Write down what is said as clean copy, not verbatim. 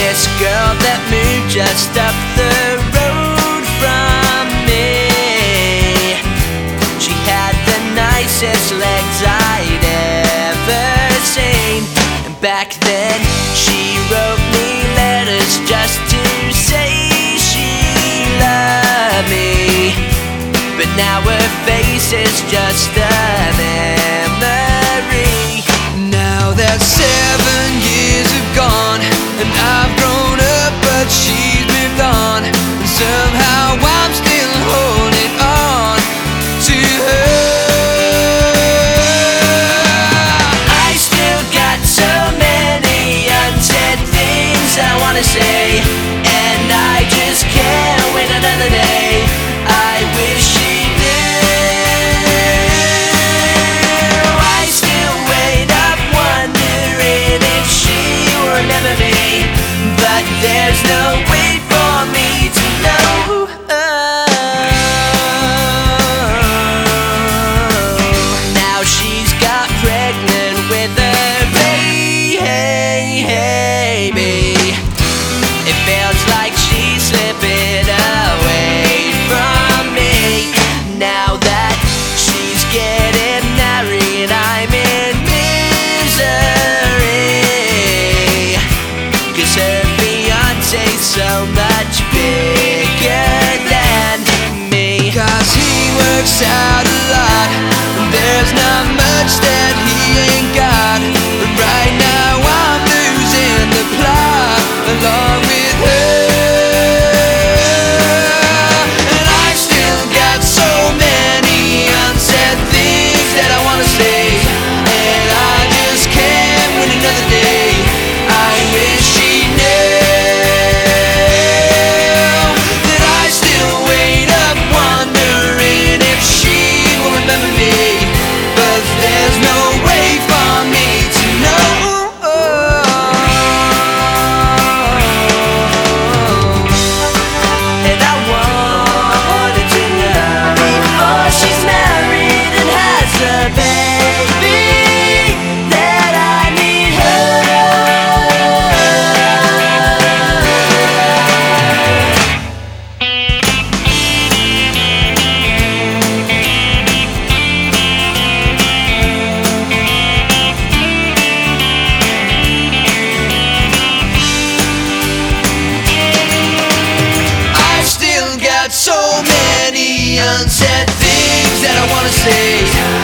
this girl that moved just up the road from me. She had the nicest legs I'd ever seen. And back then she wrote me letters just to say she loved me. But now her face is just a memory. Now that 7 years have gone, and I've grown up, but she's moved on. And somehow I'm still holding on to her. I still got so many unsaid things I wanna say, and I just can't wait another day. I wish she knew. I still wait up wondering if she will remember me, but there's no way for me to know. Now she's got pregnant with a baby. It feels like she's slipping away from me. Now that she's getting married, I'm in misery, 'cause her fiance's so much bigger than me. 'Cause he works out a lot, and there's not much that he ain't got. But right now I'm losing the plot along with her. And I still got so many unsaid things that I wanna say, and I just can't wait another day. I wish she knew that I still wait up wondering if she will remember me, but there's no way for me to know. And I wanted to know before she's married and has a baby that I need her. I've still got so many unsaid things that I wanna say.